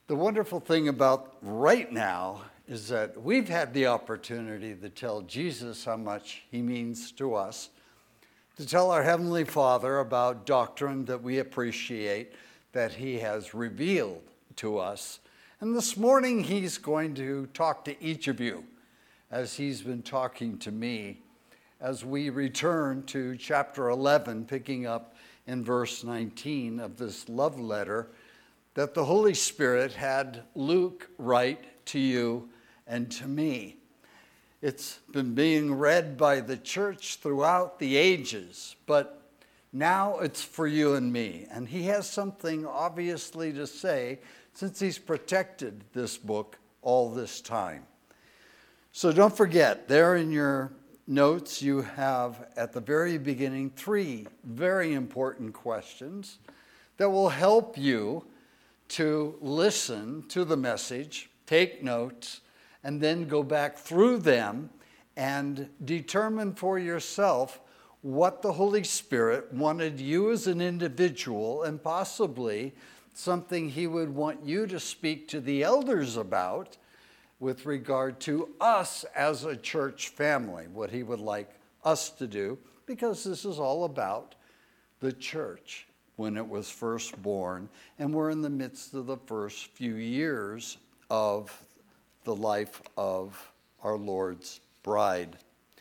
The wonderful thing about right now is that we've had the opportunity to tell Jesus how much he means to us, to tell our Heavenly Father about doctrine that we appreciate, that he has revealed to us. And this morning he's going to talk to each of you, as he's been talking to me, as we return to chapter 11, picking up in verse 19 of this love letter that the Holy Spirit had Luke write to you and to me. It's been being read by the church throughout the ages, but now it's for you and me. And he has something obviously to say since he's protected this book all this time. So don't forget, there in your notes you have at the very beginning 3 very important questions that will help you to listen to the message, take notes, and then go back through them and determine for yourself what the Holy Spirit wanted you as an individual, and possibly something he would want you to speak to the elders about with regard to us as a church family, what he would like us to do, because this is all about the church when it was first born, and we're in the midst of the first few years of the life of our Lord's bride.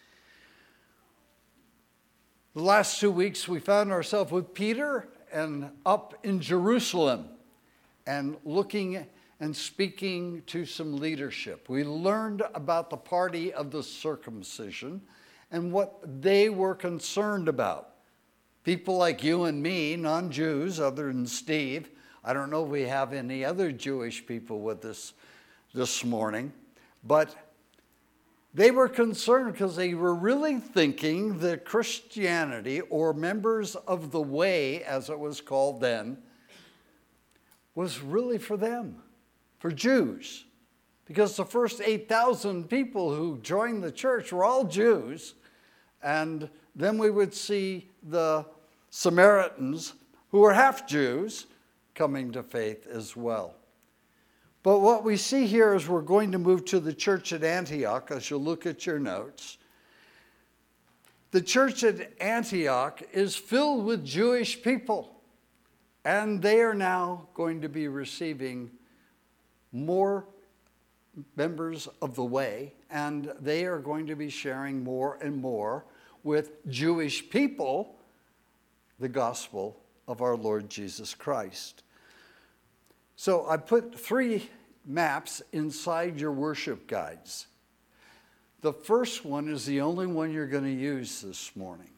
The last 2 weeks we found ourselves with Peter and up in Jerusalem and looking and speaking to some leadership. We learned about the party of the circumcision and what they were concerned about. People like you and me, non-Jews, other than Steve. I don't know if we have any other Jewish people with us this morning, but they were concerned because they were really thinking that Christianity, or members of the way, as it was called then, was really for them, for Jews. Because the first 8,000 people who joined the church were all Jews, and then we would see the Samaritans, who were half Jews, coming to faith as well. But what we see here is we're going to move to the church at Antioch, as you look at your notes. The church at Antioch is filled with Jewish people, and they are now going to be receiving more members of the way, and they are going to be sharing more and more with Jewish people the gospel of our Lord Jesus Christ. So I put 3 maps inside your worship guides. The first one is the only one you're going to use this morning.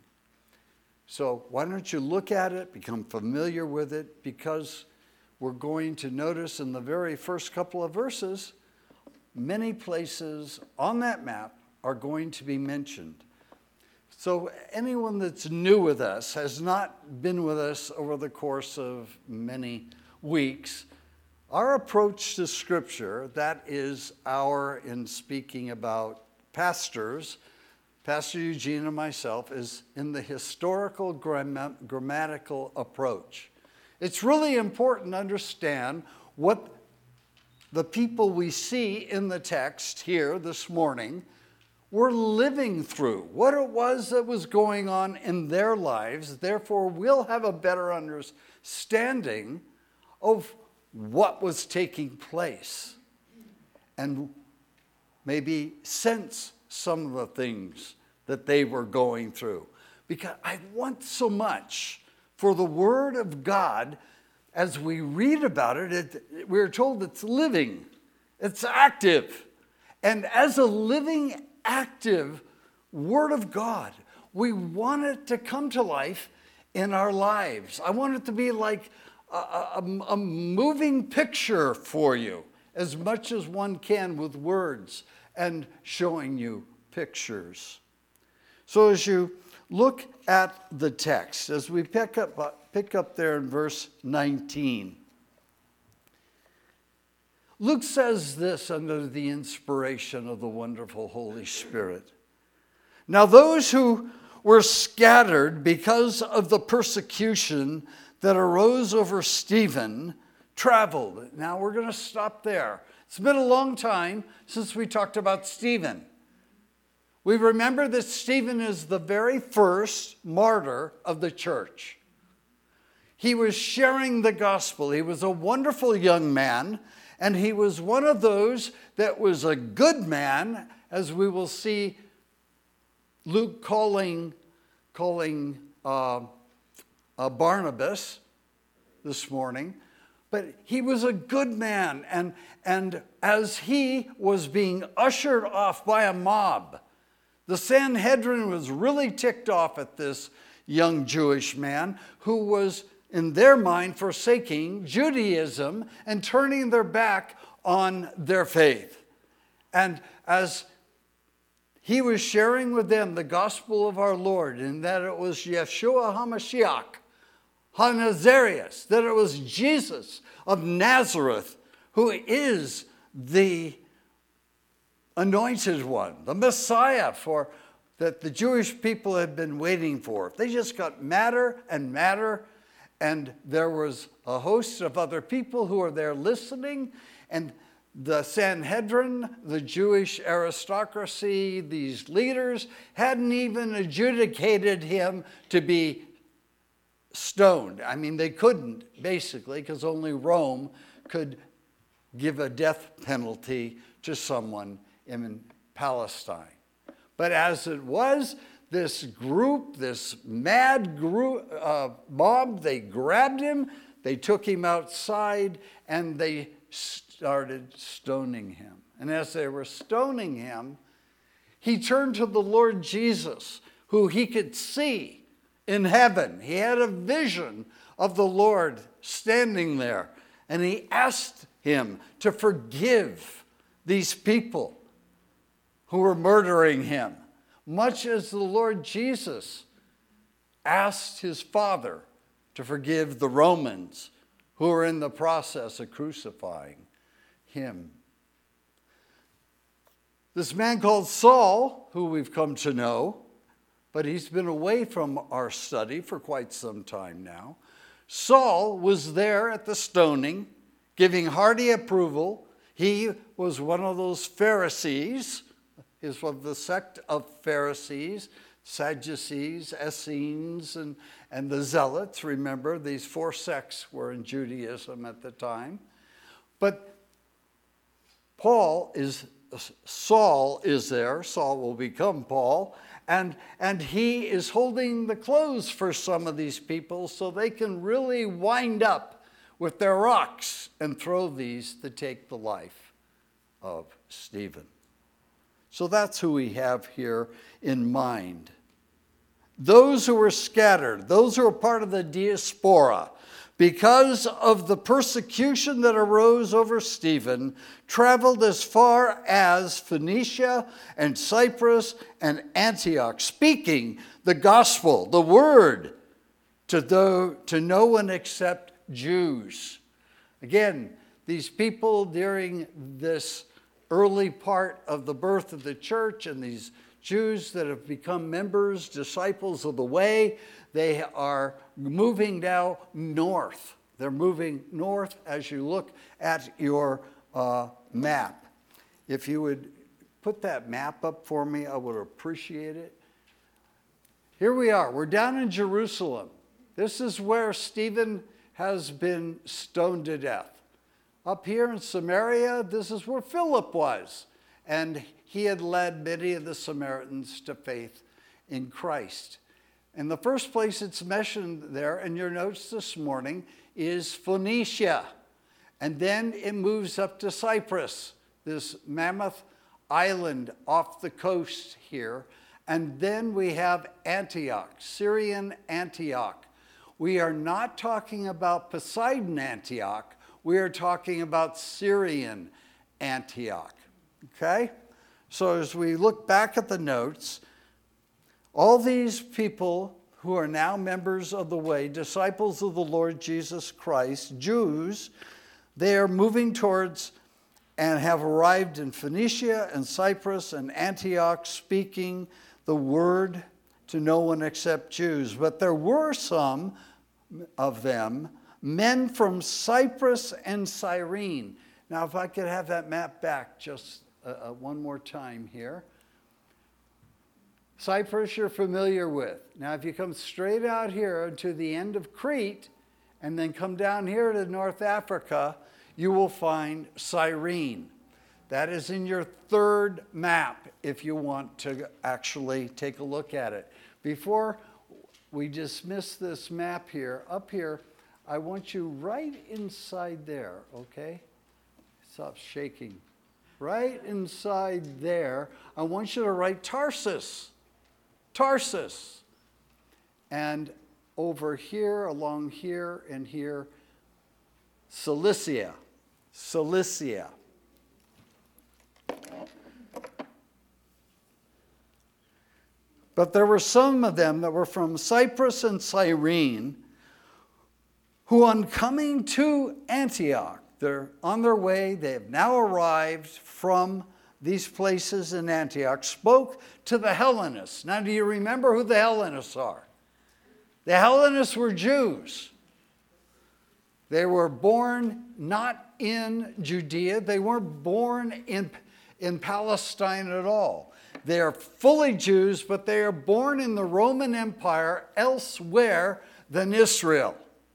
So why don't you look at it, become familiar with it, because we're going to notice in the very first couple of verses, many places on that map are going to be mentioned. So anyone that's new with us, has not been with us over the course of many weeks, our approach to Scripture, that is in speaking about pastors, Pastor Eugene and myself, is in the historical grammatical approach. It's really important to understand what the people we see in the text here this morning were living through, what it was that was going on in their lives. Therefore, we'll have a better understanding of what was taking place and maybe sense some of the things that they were going through. Because I want so much for the Word of God, as we read about it, we're told it's living, it's active. And as a living, active Word of God, we want it to come to life in our lives. I want it to be like a moving picture for you, as much as one can with words and showing you pictures. So as you look at the text, as we pick up there in verse 19, Luke says this under the inspiration of the wonderful Holy Spirit. Now those who were scattered because of the persecution that arose over Stephen traveled. Now we're going to stop there. It's been a long time since we talked about Stephen. We remember that Stephen is the very first martyr of the church. He was sharing the gospel. He was a wonderful young man, and he was one of those that was a good man, as we will see Luke calling Barnabas this morning. But he was a good man, and as he was being ushered off by a mob, the Sanhedrin was really ticked off at this young Jewish man who was, in their mind, forsaking Judaism and turning their back on their faith. And as he was sharing with them the gospel of our Lord, and that it was Yeshua HaMashiach, HaNazarius, that it was Jesus of Nazareth who is the anointed one, the Messiah that the Jewish people had been waiting for. They just got madder and madder, and there was a host of other people who were there listening, and the Sanhedrin, the Jewish aristocracy, these leaders, hadn't even adjudicated him to be stoned. I mean, they couldn't, basically, because only Rome could give a death penalty to someone in Palestine. But as it was, this group, this mad group, mob, they grabbed him, they took him outside, and they started stoning him. And as they were stoning him, he turned to the Lord Jesus, who he could see in heaven. He had a vision of the Lord standing there, and he asked him to forgive these people who were murdering him, much as the Lord Jesus asked his Father to forgive the Romans who were in the process of crucifying him. This man called Saul, who we've come to know, but he's been away from our study for quite some time now. Saul was there at the stoning, giving hearty approval. He was one of those Pharisees, is of the sect of Pharisees, Sadducees, Essenes, and the Zealots. Remember, these four sects were in Judaism at the time. But Saul is there. Saul will become Paul. And he is holding the clothes for some of these people so they can really wind up with their rocks and throw these to take the life of Stephen. So that's who we have here in mind. Those who were scattered, those who were part of the diaspora, because of the persecution that arose over Stephen, traveled as far as Phoenicia and Cyprus and Antioch, speaking the gospel, the word, to no one except Jews. Again, these people during this early part of the birth of the church, and these Jews that have become members, disciples of the way, they are moving now north. They're moving north as you look at your map. If you would put that map up for me, I would appreciate it. Here we are. We're down in Jerusalem. This is where Stephen has been stoned to death. Up here in Samaria, this is where Philip was. And he had led many of the Samaritans to faith in Christ. And the first place it's mentioned there in your notes this morning is Phoenicia. And then it moves up to Cyprus, this mammoth island off the coast here. And then we have Antioch, Syrian Antioch. We are not talking about Poseidon Antioch. We are talking about Syrian Antioch. Okay? So as we look back at the notes, all these people who are now members of the way, disciples of the Lord Jesus Christ, Jews, they are moving towards and have arrived in Phoenicia and Cyprus and Antioch, speaking the word to no one except Jews. But there were some of them men from Cyprus and Cyrene. Now, if I could have that map back just one more time here. Cyprus you're familiar with. Now, if you come straight out here to the end of Crete and then come down here to North Africa, you will find Cyrene. That is in your third map if you want to actually take a look at it. Before we dismiss this map here, up here, I want you right inside there, okay? Stop shaking. Right inside there, I want you to write Tarsus. Tarsus. And over here, along here and here, Cilicia. Cilicia. But there were some of them that were from Cyprus and Cyrene, who on coming to Antioch, they're on their way, they have now arrived from these places in Antioch, spoke to the Hellenists. Now, do you remember who the Hellenists are? The Hellenists were Jews. They were born not in Judea. They weren't born in Palestine at all. They are fully Jews, but they are born in the Roman Empire elsewhere than Israel.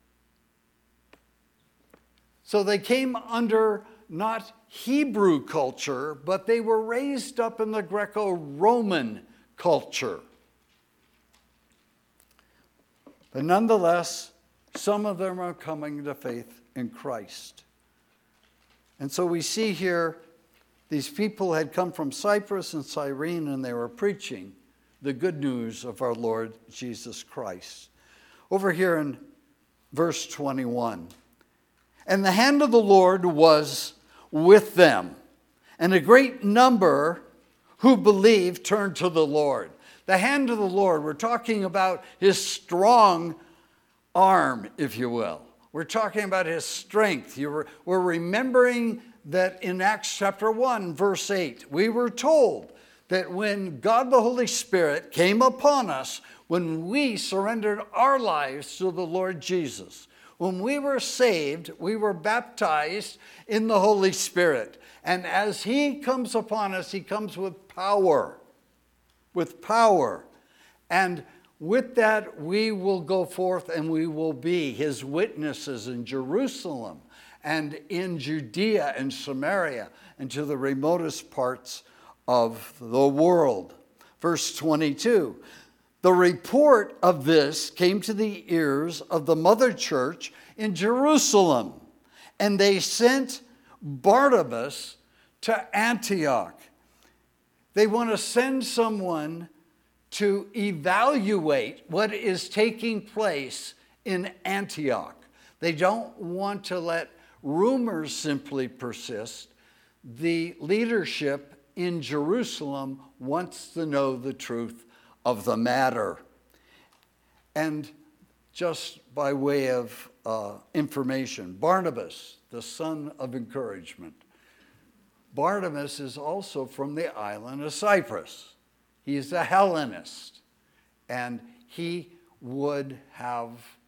So they came under not Hebrew culture, but they were raised up in the Greco-Roman culture. But nonetheless, some of them are coming to faith in Christ. And so we see here, these people had come from Cyprus and Cyrene, and they were preaching the good news of our Lord Jesus Christ. Over here in verse 21. And the hand of the Lord was with them, and a great number who believed turned to the Lord. The hand of the Lord, we're talking about his strong arm, if you will. We're talking about his strength. We're remembering that in Acts chapter 1, verse 8, we were told that when God the Holy Spirit came upon us, when we surrendered our lives to the Lord Jesus, when we were saved, we were baptized in the Holy Spirit. And as he comes upon us, he comes with power. With power. And with that, we will go forth and we will be his witnesses in Jerusalem and in Judea and Samaria and to the remotest parts of the world. Verse 22. The report of this came to the ears of the mother church in Jerusalem, and they sent Barnabas to Antioch. They want to send someone to evaluate what is taking place in Antioch. They don't want to let rumors simply persist. The leadership in Jerusalem wants to know the truth of the matter. And just by way of information, Barnabas, the son of encouragement. Barnabas is also from the island of Cyprus. He's a Hellenist, and he would have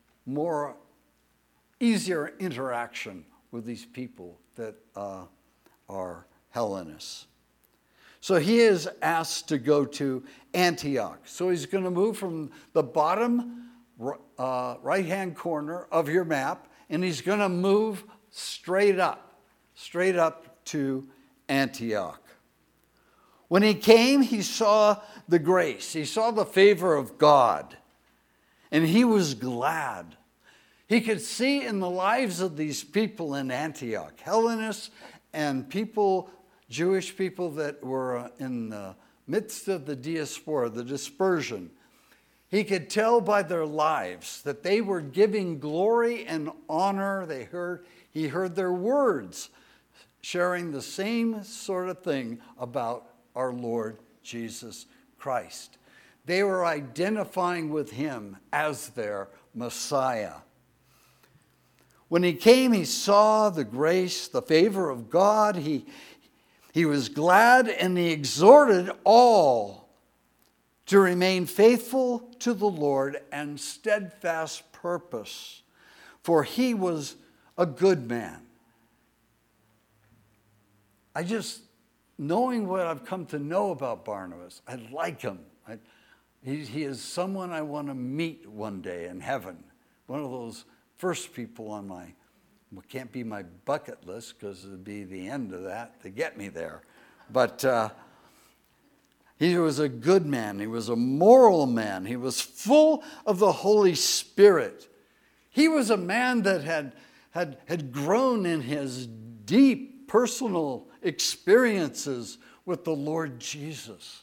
easier interaction with these people that are Hellenists. So he is asked to go to Antioch. So he's going to move from the bottom right-hand corner of your map, and he's going to move straight up to Antioch. When he came, he saw the grace. He saw the favor of God, and he was glad. He could see in the lives of these people in Antioch, Hellenists and people, Jewish people that were in the midst of the diaspora, the dispersion. He could tell by their lives that they were giving glory and honor. He heard their words sharing the same sort of thing about our Lord Jesus Christ. They were identifying with him as their Messiah. When he came, he saw the grace, the favor of God. He was glad, and he exhorted all to remain faithful to the Lord and steadfast purpose. for he was a good man. Knowing what I've come to know about Barnabas, I like him. He is someone I want to meet one day in heaven. One of those first people on can't be my bucket list because it would be the end of that to get me there. But he was a good man. He was a moral man. He was full of the Holy Spirit. He was a man that had grown in his deep personal experiences with the Lord Jesus.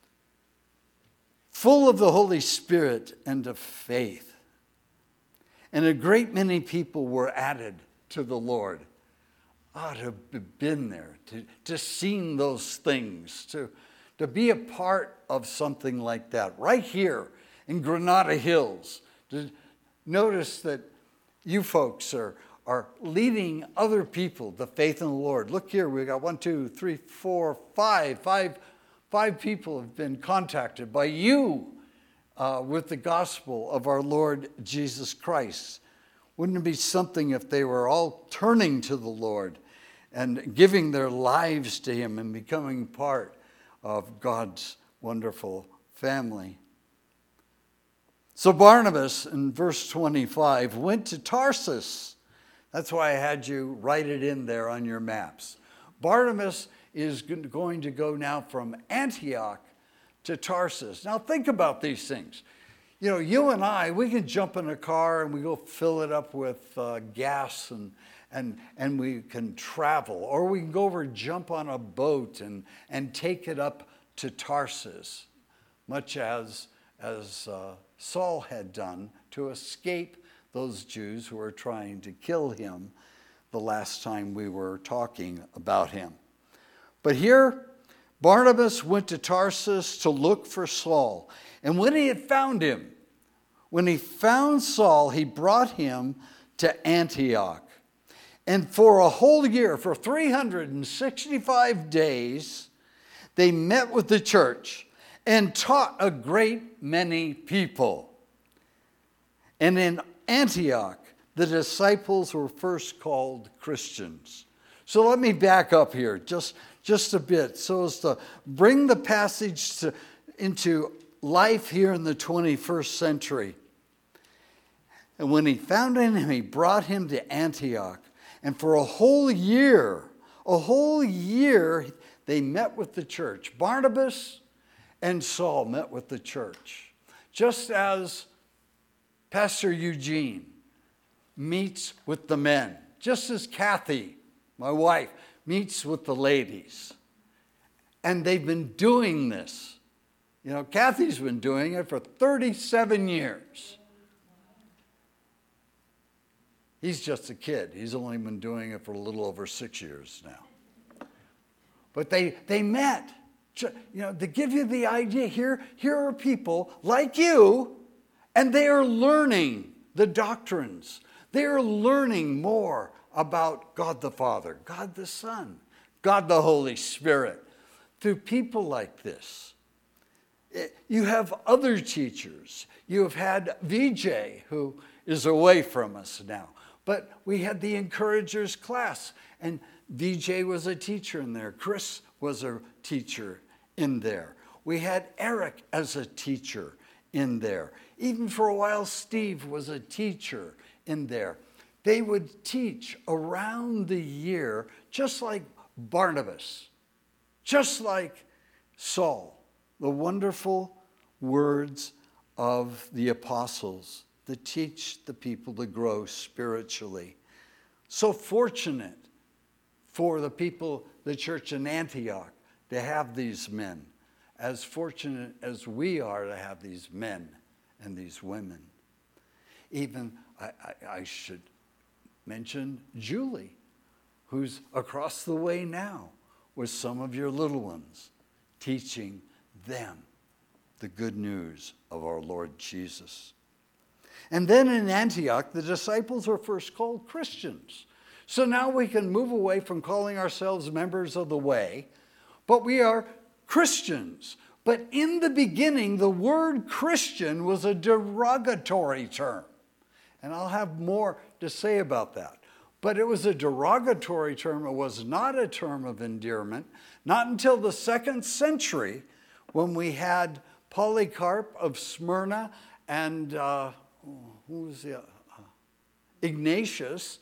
Full of the Holy Spirit and of faith. And a great many people were added to the Lord. To have been there, to seen those things, to be a part of something like that, right here in Granada Hills. To notice that you folks are leading other people to faith in the Lord. Look here, we got 1, 2, 3, 4, 5. Five people have been contacted by you with the gospel of our Lord Jesus Christ. Wouldn't it be something if they were all turning to the Lord and giving their lives to him and becoming part of God's wonderful family? So Barnabas, in verse 25, went to Tarsus. That's why I had you write it in there on your maps. Barnabas is going to go now from Antioch to Tarsus. Now think about these things. You know, you and I, we can jump in a car and we go fill it up with gas and we can travel. Or we can go over and jump on a boat and take it up to Tarsus, much as Saul had done to escape those Jews who were trying to kill him the last time we were talking about him. But here, Barnabas went to Tarsus to look for Saul. And when he had found him, when he found Saul, he brought him to Antioch. And for a whole year, for 365 days, they met with the church and taught a great many people. And in Antioch, the disciples were first called Christians. So let me back up here just a bit so as to bring the passage into life here in the 21st century. And when he found him, he brought him to Antioch. And for a whole year, they met with the church. Barnabas and Saul met with the church. Just as Pastor Eugene meets with the men. Just as Kathy, my wife, meets with the ladies. And they've been doing this. You know, Kathy's been doing it for 37 years. He's just a kid. He's only been doing it for a little over 6 years now. But they met. You know, to give you the idea, here are people like you, and they are learning the doctrines. They are learning more about God the Father, God the Son, God the Holy Spirit, through people like this. You have other teachers. You have had VJ, who is away from us now. But we had the Encouragers class, and VJ was a teacher in there. Chris was a teacher in there. We had Eric as a teacher in there. Even for a while, Steve was a teacher in there. They would teach around the year, just like Barnabas, just like Saul, the wonderful words of the apostles that teach the people to grow spiritually. So fortunate for the people, the church in Antioch, to have these men, as fortunate as we are to have these men and these women. Even, I should mention Julie, who's across the way now with some of your little ones, teaching them the good news of our Lord Jesus. And then in Antioch, the disciples were first called Christians. So now we can move away from calling ourselves members of the way, but we are Christians. But in the beginning, the word Christian was a derogatory term. And I'll have more to say about that. But it was a derogatory term. It was not a term of endearment. Not until the 2nd century when we had Polycarp of Smyrna and Ignatius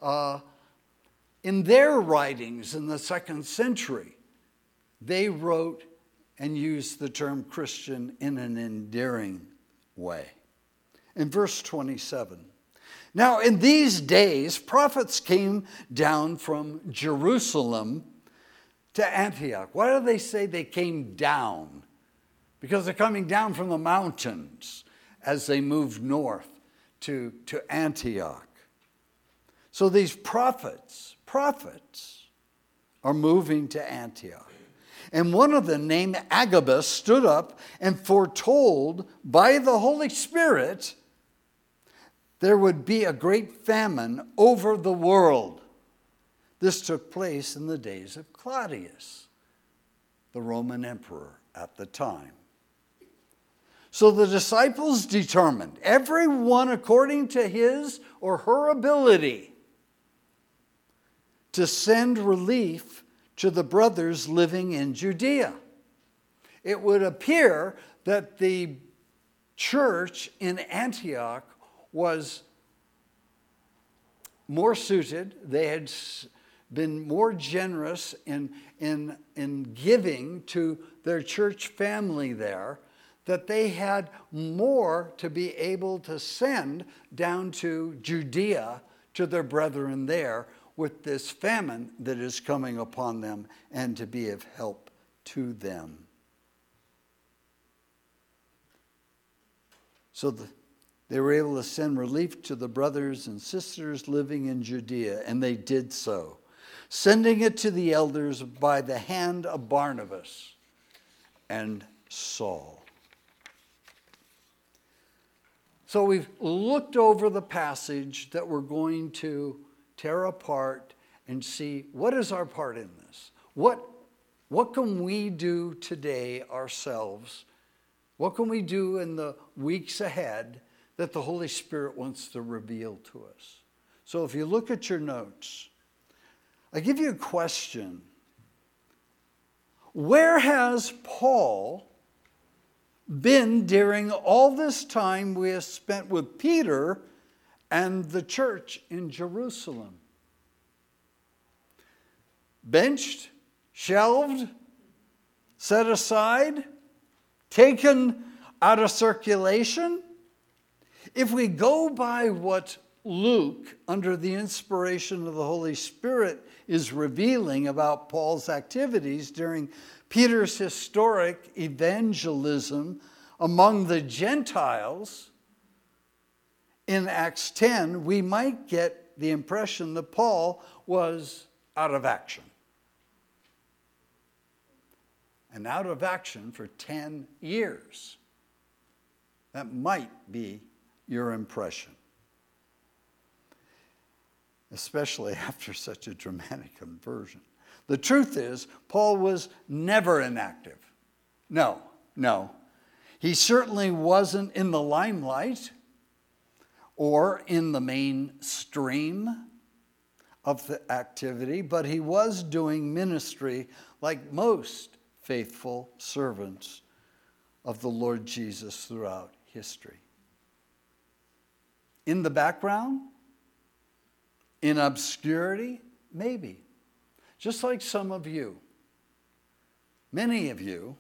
in their writings in the 2nd century. They wrote and used the term Christian in an endearing way. In verse 27, now in these days prophets came down from Jerusalem to Antioch. Why do they say they came down? Because they're coming down from the mountains as they moved north to Antioch. So these prophets are moving to Antioch. And one of them, named Agabus, stood up and foretold by the Holy Spirit there would be a great famine over the world. This took place in the days of Claudius, the Roman emperor at the time. So the disciples determined, everyone according to his or her ability, to send relief to the brothers living in Judea. It would appear that the church in Antioch was more suited. They had been more generous in giving to their church family there, that they had more to be able to send down to Judea to their brethren there with this famine that is coming upon them, and to be of help to them. So they were able to send relief to the brothers and sisters living in Judea, and they did so, sending it to the elders by the hand of Barnabas and Saul. So we've looked over the passage that we're going to tear apart and see, what is our part in this? What can we do today ourselves? What can we do in the weeks ahead that the Holy Spirit wants to reveal to us? So if you look at your notes, I give you a question. Where has Paul been during all this time we have spent with Peter and the church in Jerusalem? Benched, shelved, set aside, taken out of circulation? If we go by what Luke, under the inspiration of the Holy Spirit, is revealing about Paul's activities during Peter's historic evangelism among the Gentiles in Acts 10, we might get the impression that Paul was out of action. And out of action for 10 years. That might be your impression. Especially after such a dramatic conversion. The truth is, Paul was never inactive. No. He certainly wasn't in the limelight or in the mainstream of the activity, but he was doing ministry like most faithful servants of the Lord Jesus throughout history. In the background, in obscurity, maybe. Just like some of you, many of you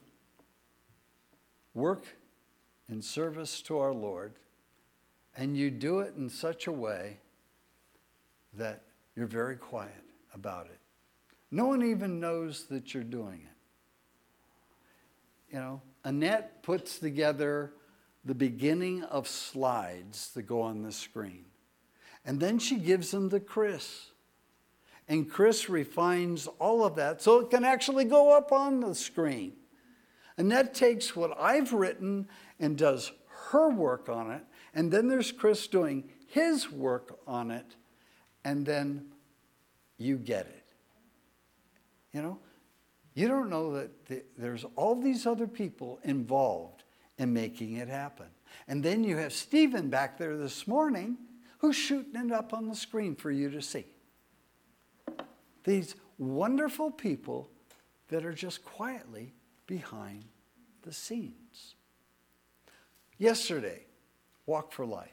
work in service to our Lord, and you do it in such a way that you're very quiet about it. No one even knows that you're doing it. You know, Annette puts together the beginning of slides that go on the screen. And then she gives them to Chris. And Chris refines all of that so it can actually go up on the screen. Annette takes what I've written and does her work on it. And then there's Chris doing his work on it. And then you get it. You know, you don't know that there's all these other people involved in making it happen. And then you have Stephen back there this morning Who's shooting it up on the screen for you to see? These wonderful people that are just quietly behind the scenes. Yesterday, Walk for Life.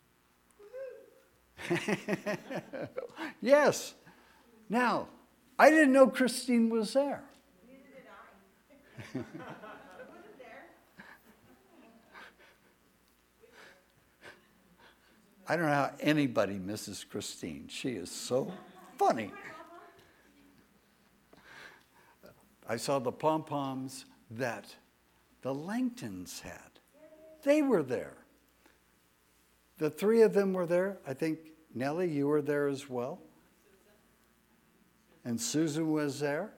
Yes. Now, I didn't know Christine was there. Neither did I. I wasn't there. I don't know how anybody misses Christine. She is so funny. I saw the pom-poms that the Langtons had. They were there. The three of them were there. I think, Nellie, you were there as well. And Susan was there.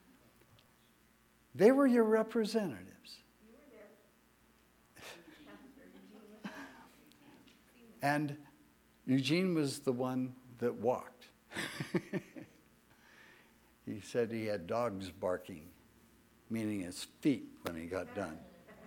They were your representatives. You were there. And Eugene was the one that walked. He said he had dogs barking, meaning his feet when he got done.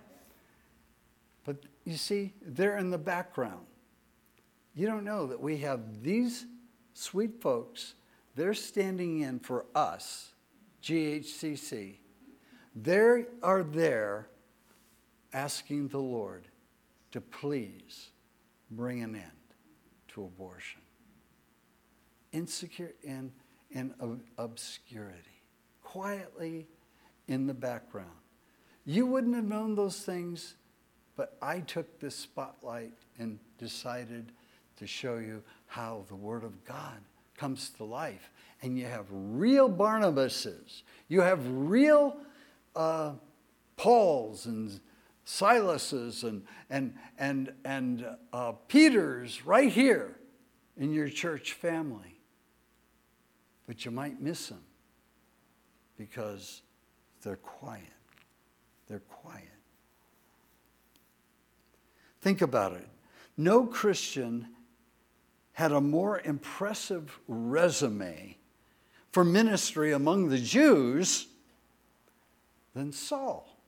But you see, they're in the background. You don't know that we have these sweet folks. They're standing in for us, GHCC. They are there asking the Lord to please bring an end to abortion. Insecure in obscurity, quietly in the background. You wouldn't have known those things, but I took this spotlight and decided to show you how the Word of God comes to life. And you have real Barnabases. You have real Pauls and Silases and Peters right here in your church family. But you might miss them because they're quiet. They're quiet. Think about it. No Christian had a more impressive resume for ministry among the Jews than Saul.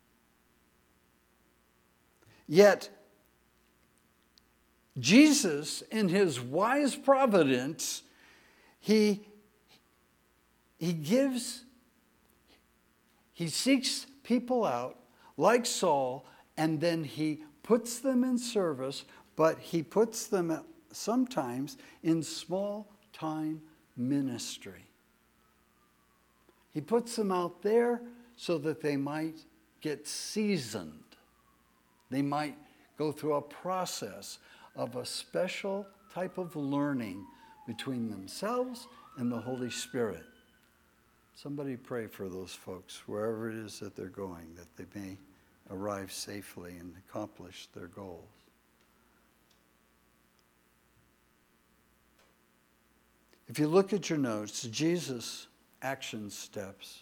Yet, Jesus, in his wise providence, he seeks people out like Saul, and then he puts them in service, but he puts them sometimes in small-time ministry. He puts them out there so that they might get seasoned. They might go through a process of a special type of learning between themselves and the Holy Spirit. Somebody pray for those folks, wherever it is that they're going, that they may arrive safely and accomplish their goals. If you look at your notes, Jesus' action steps.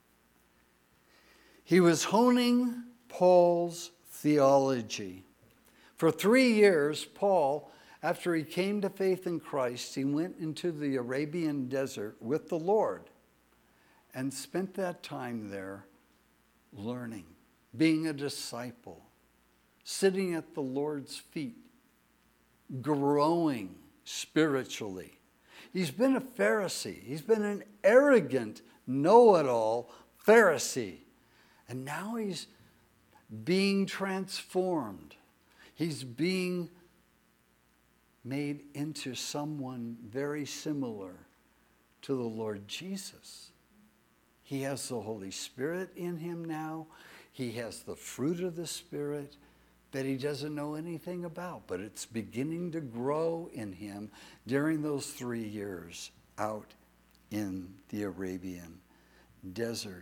He was honing Paul's theology. For 3 years, Paul, after he came to faith in Christ, he went into the Arabian desert with the Lord and spent that time there learning, being a disciple, sitting at the Lord's feet, growing spiritually. He's been a Pharisee. He's been an arrogant, know-it-all Pharisee. And now he's being transformed. He's being made into someone very similar to the Lord Jesus. He has the Holy Spirit in him now. He has the fruit of the Spirit that he doesn't know anything about, but it's beginning to grow in him during those 3 years out in the Arabian desert.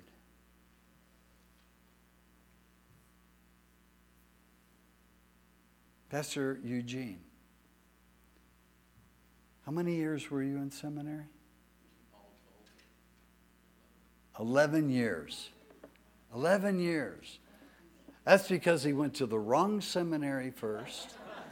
Pastor Eugene, how many years were you in seminary? 11 years. 11 years. That's because he went to the wrong seminary first,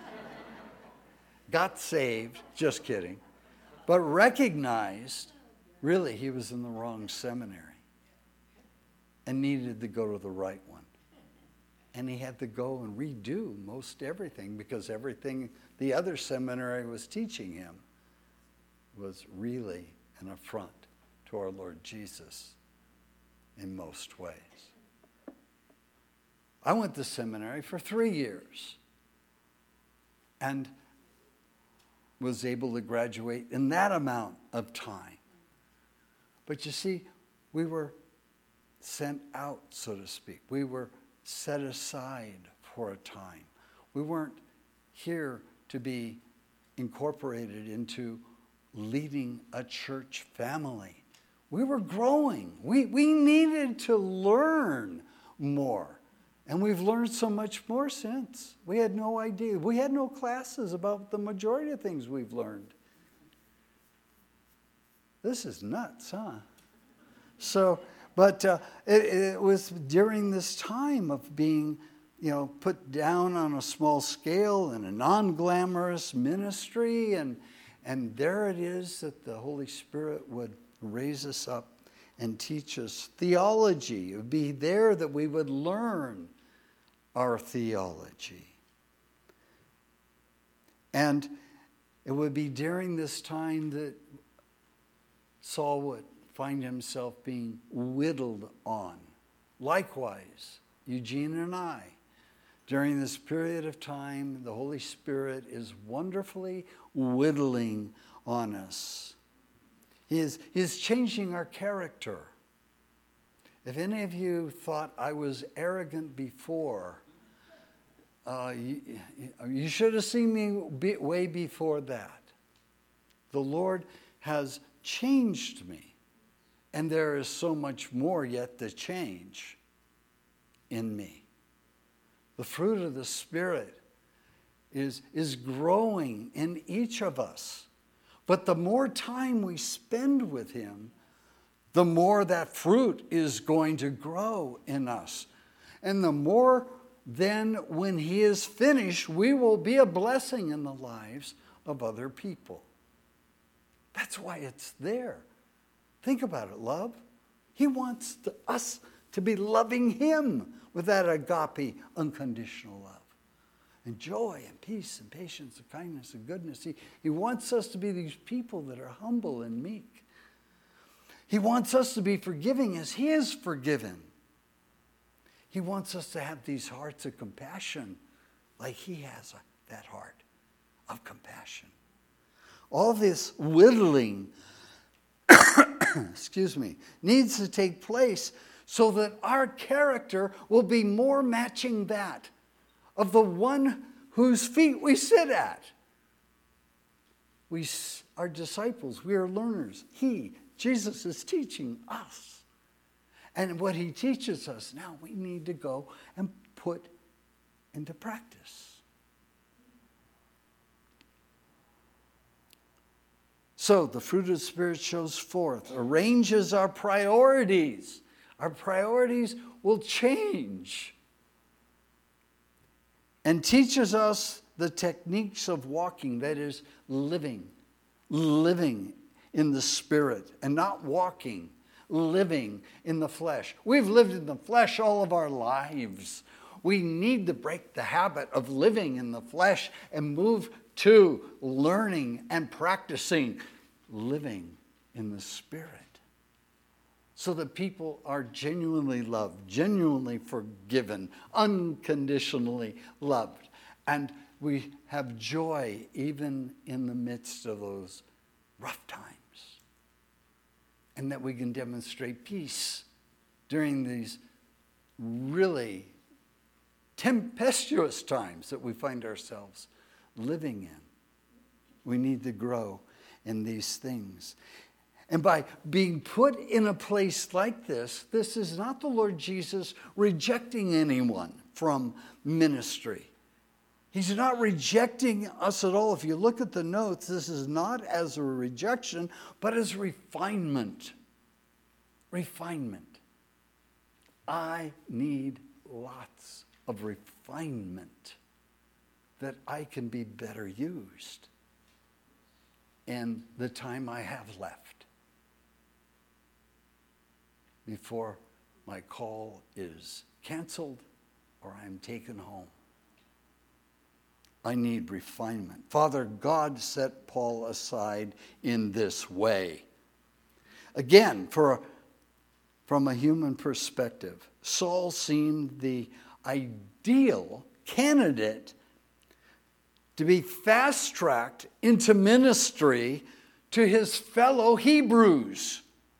got saved, just kidding, but recognized really he was in the wrong seminary and needed to go to the right one. And he had to go and redo most everything because everything the other seminary was teaching him was really an affront to our Lord Jesus in most ways. I went to seminary for 3 years and was able to graduate in that amount of time. But you see, we were sent out, so to speak. We were set aside for a time. We weren't here to be incorporated into leading a church family. We were growing. We needed to learn more. And we've learned so much more since. We had no idea. We had no classes about the majority of things we've learned. This is nuts, huh? So, but it was during this time of being, put down on a small scale in a non-glamorous ministry, and there it is that the Holy Spirit would raise us up and teach us theology. It would be there that we would learn our theology. And it would be during this time that Saul would find himself being whittled on. Likewise, Eugene and I, during this period of time, the Holy Spirit is wonderfully whittling on us. He is changing our character. If any of you thought I was arrogant before, you should have seen me way before that. The Lord has changed me, and there is so much more yet to change in me. The fruit of the Spirit is growing in each of us. But the more time we spend with Him, the more that fruit is going to grow in us. And the more then, when He is finished, we will be a blessing in the lives of other people. That's why it's there. Think about it, love. He wants us to be loving Him with that agape, unconditional love. And joy and peace and patience and kindness and goodness. He wants us to be these people that are humble and meek. He wants us to be forgiving as He is forgiven. He wants us to have these hearts of compassion like He has that heart of compassion. All this whittling, needs to take place so that our character will be more matching that of the one whose feet we sit at. We are disciples. We are learners. Jesus is teaching us. And what He teaches us now, we need to go and put into practice. So the fruit of the Spirit shows forth, arranges our priorities. Our priorities will change. And teaches us the techniques of walking, that is, living in the Spirit and not walking, living in the flesh. We've lived in the flesh all of our lives. We need to break the habit of living in the flesh and move to learning and practicing living in the Spirit, so that people are genuinely loved, genuinely forgiven, unconditionally loved. And we have joy even in the midst of those rough times. And that we can demonstrate peace during these really tempestuous times that we find ourselves living in. We need to grow in these things. And by being put in a place like this is not the Lord Jesus rejecting anyone from ministry. He's not rejecting us at all. If you look at the notes, this is not as a rejection, but as refinement. Refinement. I need lots of refinement that I can be better used in the time I have left before my call is canceled or I am taken home. I need refinement. Father, God set Paul aside in this way. Again, from a human perspective, Saul seemed the ideal candidate to be fast-tracked into ministry to his fellow Hebrews.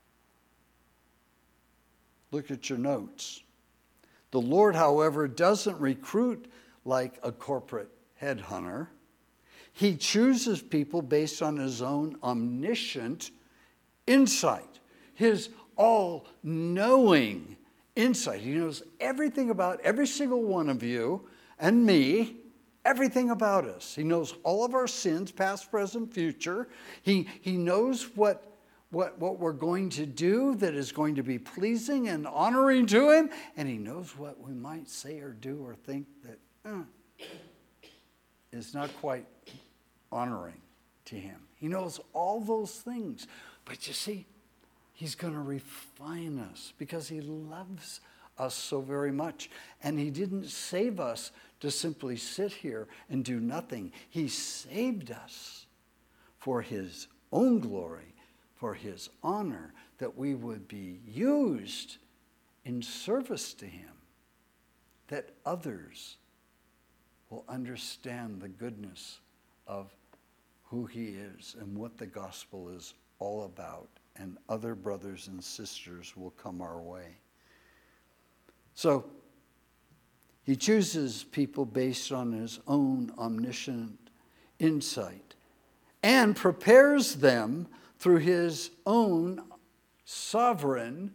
Look at your notes. The Lord, however, doesn't recruit like a corporate headhunter. He chooses people based on his own omniscient insight, his all-knowing insight. He knows everything about every single one of you and me, everything about us. He knows all of our sins, past, present, future. He knows what we're going to do that is going to be pleasing and honoring to him, and he knows what we might say or do or think that is not quite honoring to him. He knows all those things. But you see, he's going to refine us because he loves us so very much. And he didn't save us to simply sit here and do nothing. He saved us for his own glory, for his honor, that we would be used in service to him, that others will understand the goodness of who he is and what the gospel is all about, and other brothers and sisters will come our way. So he chooses people based on his own omniscient insight and prepares them through his own sovereign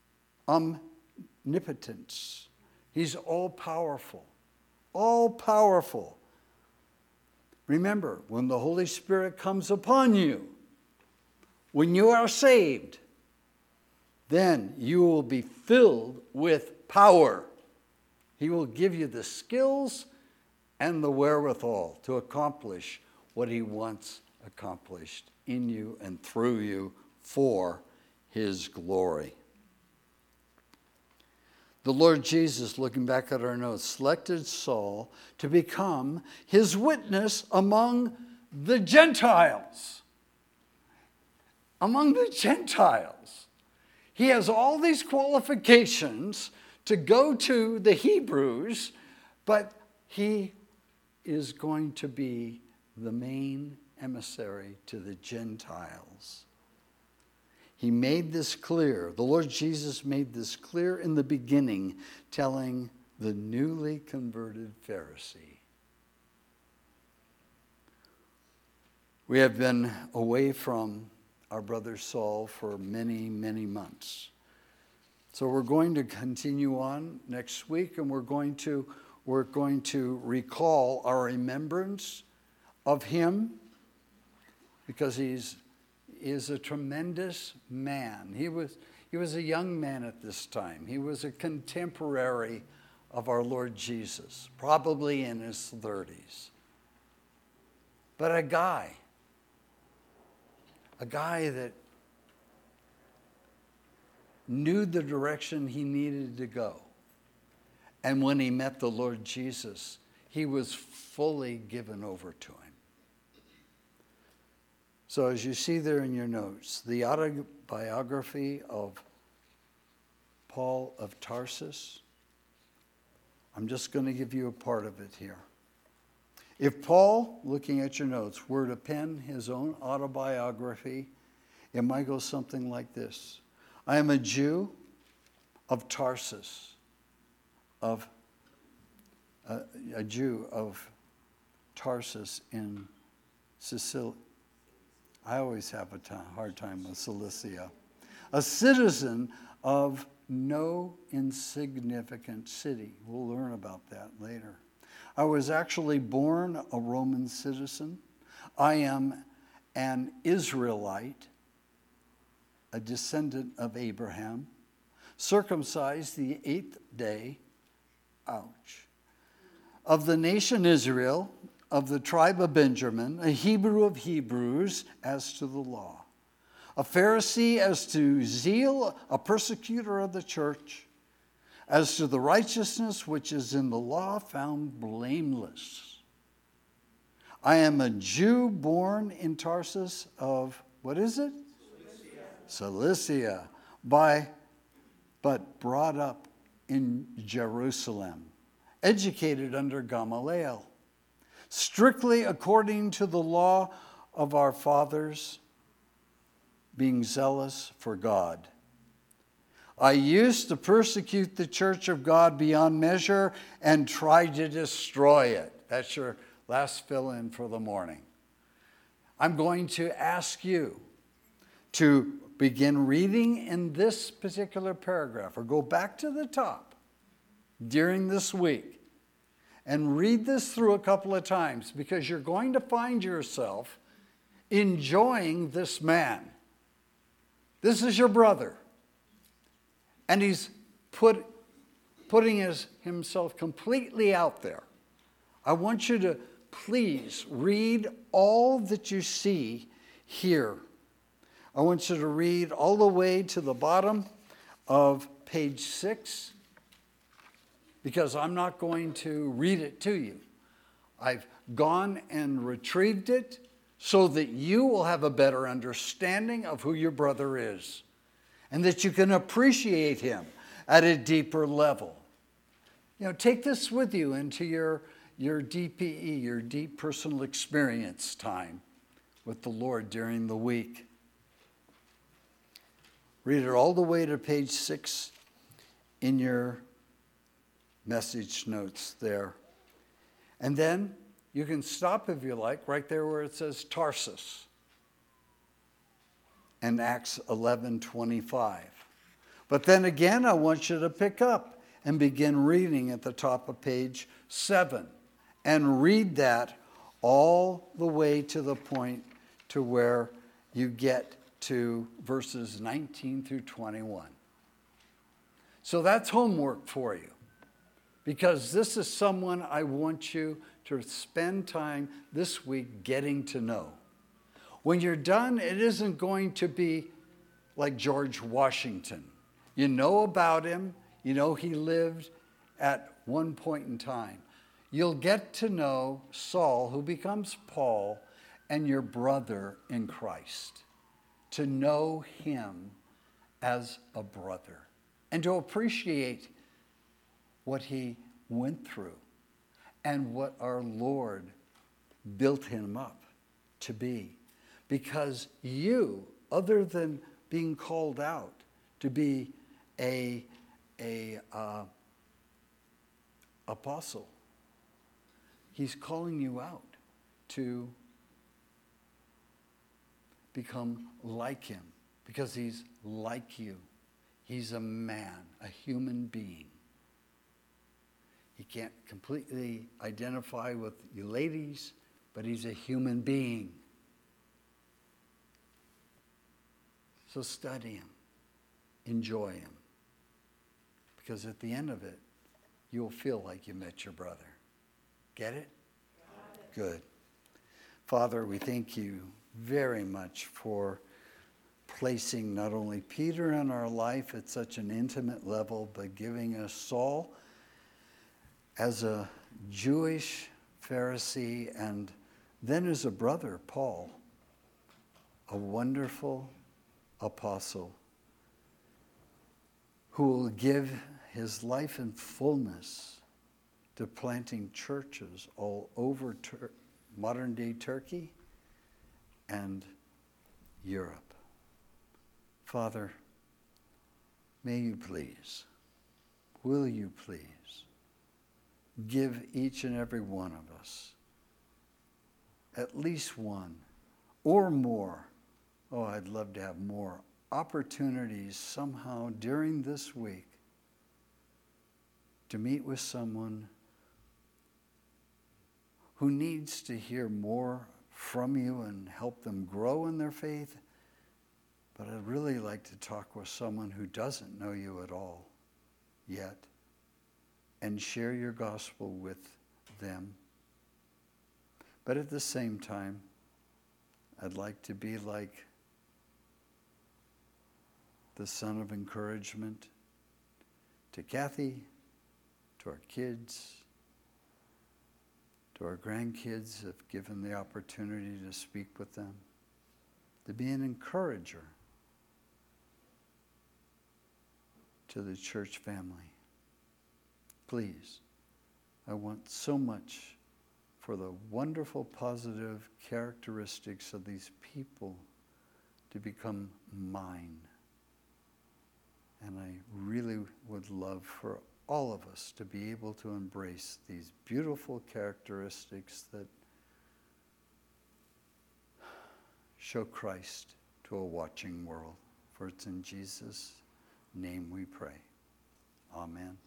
omnipotence. He's all-powerful. All-powerful. Remember, when the Holy Spirit comes upon you, when you are saved, then you will be filled with power. He will give you the skills and the wherewithal to accomplish what he wants accomplished in you and through you for his glory. The Lord Jesus, looking back at our notes, selected Saul to become his witness among the Gentiles. Among the Gentiles. He has all these qualifications to go to the Hebrews, but he is going to be the main emissary to the Gentiles. He made this clear. The Lord Jesus made this clear in the beginning, telling the newly converted Pharisee. We have been away from our brother Saul for many, many months. So we're going to continue on next week, and we're going to recall our remembrance of him, because he is a tremendous man. He was a young man at this time. He was a contemporary of our Lord Jesus, probably in his 30s. But a guy that knew the direction he needed to go. And when he met the Lord Jesus, he was fully given over to him. So as you see there in your notes, the autobiography of Paul of Tarsus, I'm just going to give you a part of it here. If Paul, looking at your notes, were to pen his own autobiography, it might go something like this. I am a Jew of Tarsus, a Jew of Tarsus in Sicily. I always have a hard time with Cilicia. A citizen of no insignificant city. We'll learn about that later. I was actually born a Roman citizen. I am an Israelite, a descendant of Abraham, circumcised the 8th day, of the nation Israel, of the tribe of Benjamin, a Hebrew of Hebrews as to the law, a Pharisee as to zeal, a persecutor of the church, as to the righteousness which is in the law, found blameless. I am a Jew born in Tarsus of, what is it? Cilicia. But brought up in Jerusalem, educated under Gamaliel, strictly according to the law of our fathers, being zealous for God. I used to persecute the church of God beyond measure and try to destroy it. That's your last fill-in for the morning. I'm going to ask you to begin reading in this particular paragraph, or go back to the top during this week and read this through a couple of times, because you're going to find yourself enjoying this man. This is your brother. And he's putting himself completely out there. I want you to please read all that you see here. I want you to read all the way to the bottom of page 6, because I'm not going to read it to you. I've gone and retrieved it so that you will have a better understanding of who your brother is, and that you can appreciate him at a deeper level. You know, take this with you into your DPE, your deep personal experience time with the Lord during the week. Read it all the way to page 6 in your message notes there. And then you can stop, if you like, right there where it says Tarsus and Acts 11:25. But then again, I want you to pick up and begin reading at the top of page 7 and read that all the way to the point to where you get to verses 19 through 21. So that's homework for you, because this is someone I want you to spend time this week getting to know. When you're done, it isn't going to be like George Washington. You know about him. You know he lived at one point in time. You'll get to know Saul, who becomes Paul, and your brother in Christ. To know him as a brother and to appreciate what he went through and what our Lord built him up to be. Because you, other than being called out to be a apostle, he's calling you out to become like him, because he's like you. He's a man, a human being. He can't completely identify with you ladies, but he's a human being. So study him, enjoy him, because at the end of it, you'll feel like you met your brother. Get it? Good. Father, we thank you very much for placing not only Peter in our life at such an intimate level, but giving us Saul as a Jewish Pharisee, and then as a brother, Paul, a wonderful apostle who will give his life in fullness to planting churches all over modern-day Turkey and Europe. Father, may you please, will you please, give each and every one of us at least one or more, oh, I'd love to have more opportunities somehow during this week to meet with someone who needs to hear more from you and help them grow in their faith. But I'd really like to talk with someone who doesn't know you at all yet and share your gospel with them. But at the same time, I'd like to be like the son of encouragement, to Kathy, to our kids, to our grandkids, if given the opportunity to speak with them, to be an encourager to the church family. Please, I want so much for the wonderful positive characteristics of these people to become mine. And I really would love for all of us to be able to embrace these beautiful characteristics that show Christ to a watching world. For it's in Jesus' name we pray. Amen.